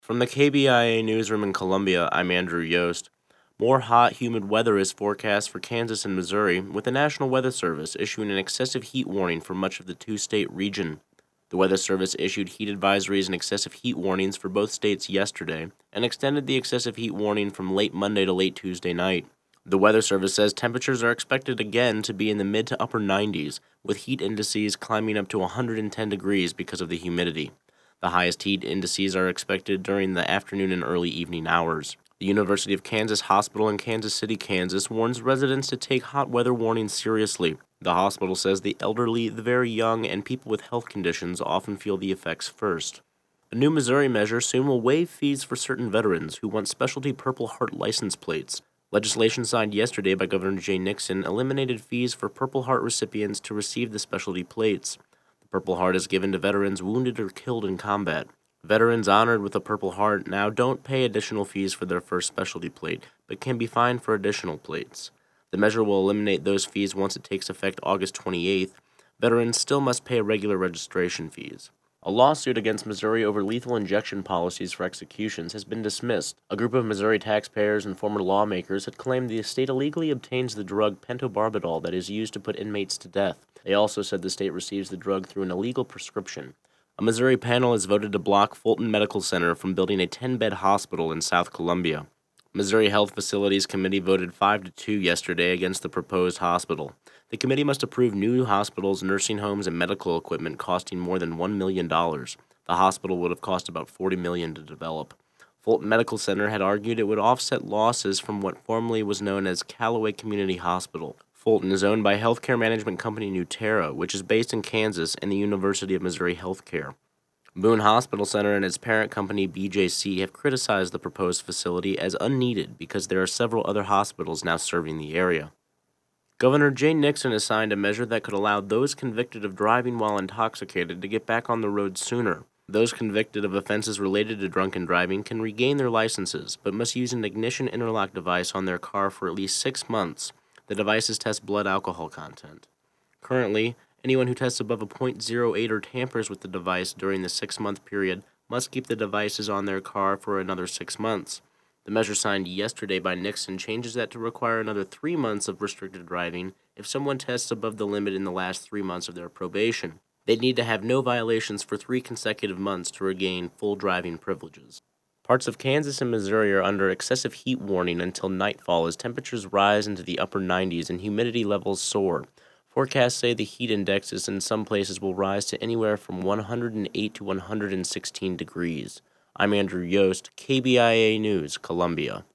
From the KBIA newsroom in Columbia, I'm Andrew Yost. More hot, humid weather is forecast for Kansas and Missouri, with the National Weather Service issuing an excessive heat warning for much of the two-state region. The Weather Service issued heat advisories and excessive heat warnings for both states yesterday, and extended the excessive heat warning from late Monday to late Tuesday night. The Weather Service says temperatures are expected again to be in the mid to upper 90s, with heat indices climbing up to 110 degrees because of the humidity. The highest heat indices are expected during the afternoon and early evening hours. The University of Kansas Hospital in Kansas City, Kansas, warns residents to take hot weather warnings seriously. The hospital says the elderly, the very young, and people with health conditions often feel the effects first. A new Missouri measure soon will waive fees for certain veterans who want specialty Purple Heart license plates. Legislation signed yesterday by Governor Jay Nixon eliminated fees for Purple Heart recipients to receive the specialty plates. Purple Heart is given to veterans wounded or killed in combat. Veterans honored with a Purple Heart now don't pay additional fees for their first specialty plate, but can be fined for additional plates. The measure will eliminate those fees once it takes effect August 28th. Veterans still must pay regular registration fees. A lawsuit against Missouri over lethal injection policies for executions has been dismissed. A group of Missouri taxpayers and former lawmakers had claimed the state illegally obtains the drug pentobarbital that is used to put inmates to death. They also said the state receives the drug through an illegal prescription. A Missouri panel has voted to block Fulton Medical Center from building a 10-bed hospital in South Columbia. Missouri Health Facilities Committee voted 5-2 yesterday against the proposed hospital. The committee must approve new hospitals, nursing homes, and medical equipment costing more than $1 million. The hospital would have cost about $40 million to develop. Fulton Medical Center had argued it would offset losses from what formerly was known as Callaway Community Hospital. Fulton is owned by healthcare management company Nueterra, which is based in Kansas, and the University of Missouri Healthcare. Boone Hospital Center and its parent company BJC have criticized the proposed facility as unneeded because there are several other hospitals now serving the area. Governor Jay Nixon has signed a measure that could allow those convicted of driving while intoxicated to get back on the road sooner. Those convicted of offenses related to drunken driving can regain their licenses, but must use an ignition interlock device on their car for at least 6 months. The devices test blood alcohol content. Currently, anyone who tests above a .08 or tampers with the device during the 6-month period must keep the devices on their car for another 6 months. The measure signed yesterday by Nixon changes that to require another 3 months of restricted driving if someone tests above the limit in the last 3 months of their probation. They'd need to have no violations for 3 consecutive months to regain full driving privileges. Parts of Kansas and Missouri are under excessive heat warning until nightfall as temperatures rise into the upper 90s and humidity levels soar. Forecasts say the heat indexes in some places will rise to anywhere from 108 to 116 degrees. I'm Andrew Yost, KBIA News, Columbia.